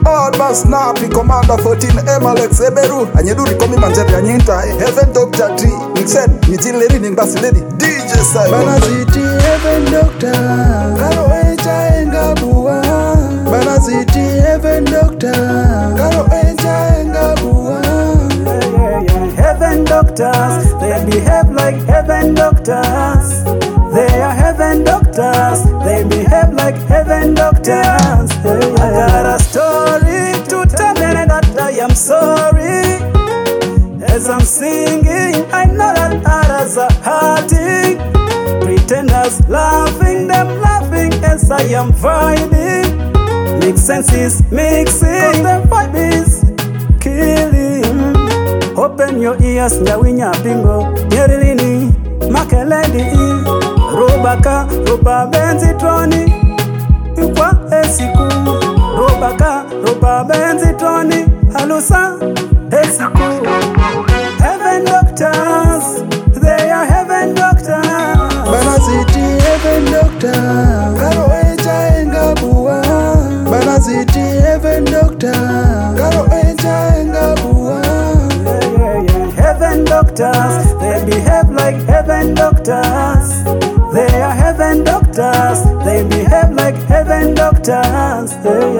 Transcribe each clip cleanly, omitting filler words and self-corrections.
Bad man snappy, commander 14M Alex Eberu. Anyeduri komi manjeri anyinta. Heaven Doctor T. Nixed, Nijileri Ningbasi Lady. DJ Simon. Banaziti Heaven Doctor. Karo echa engabua. Banaziti Heaven Doctor. Karo echa engabua. Heaven doctors, they behave like heaven doctors. They are heaven doctors, they behave like heaven doctors. I got a story to tell me that I am sorry. As I'm singing, I know that others are hurting. Pretenders laughing, them laughing as I am vibing. Make sense is mixing, the vibe is killing. Open your ears, nyawinya bingo, yerilini, makeledi, robaka, roba benzi troni, kwa esiku, roba benzi troni, halusa, esiku. Heaven doctors, they are heaven doctors. Banaziti Heaven Doctor. Karo echa engabua. Banaziti Heaven Doctor. Karo echa engabua. Heaven doctors, they behave like heaven doctors. They are heaven doctors, they behave like heaven doctors.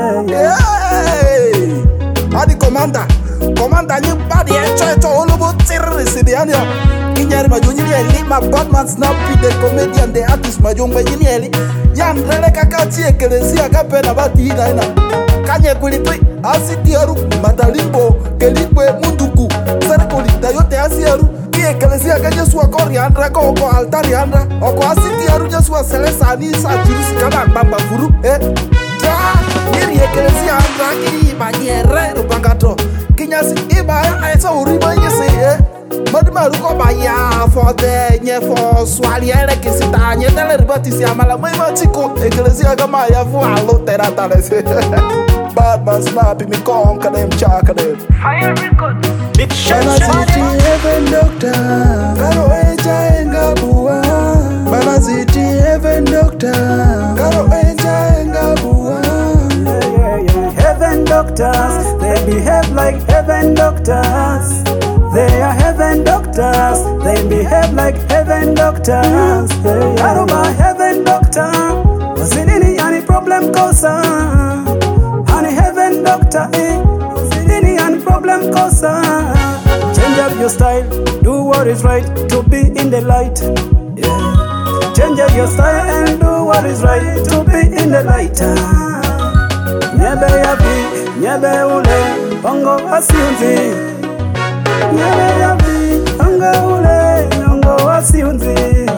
Hey! Adi commander ni badi echo olobo terrorist de ania. Kinyari majonyili eli ma Batman snappy the comedian the artist majongwe nyili eli. Yandrele kakati ekelezia kapena bati ina. Kanye kulitwi asitiaru matalimbo kelipwe munduku serikoli dayote asiaru kie kelezia kanyesu akori andra ko altari andra oko asitiaru jesu selesa ni sa jirusi kama bamba furu Niri ekelezia andra kiri banyere rubangato kinyasi iba esa uriba nyese Madima ruko baya for the nye for swali ele kisita nye tele ribati si amala mwima chiko ekelezia kama ya fu alo teratalese Bad man snappy, me conquer them, chaka them. Fire record. Big shot. Banaziti Heaven Doctor. Karo echa engabua. Banaziti Heaven Doctor. Karo echa engabua. Heaven doctors, they behave like heaven doctors. They are heaven doctors, they behave like heaven doctors. Aruba heaven doctor, usidini any problem kosa. Heaven doctor, usidini any problem kosa. Change up your style, do what is right to be in the light. Yeah. Change up your style and do what is right to be in the light. Nyebe yabi, nyebe ule, ongo asiunzi. Nyebe yabi, ongo ule, ongo asiunzi.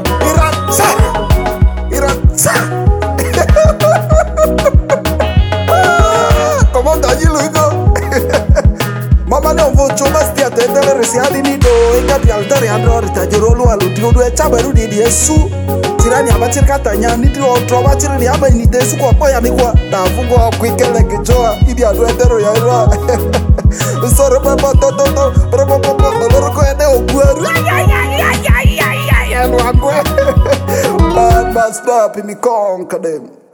Iratsa. Mama ne ovo choma stia tendele resiali ni do inga di altare andro ritajirolu alutiudu echaberu di Yesu tirani abachirika tanya nitri otro bachiri ni aba ni desu kwa boya ni kwa tafungo kwikele kijoa idi adu etero ya ira usoro papa toto propopo oloroko ede ogweru ya Bad man stop me conquer them.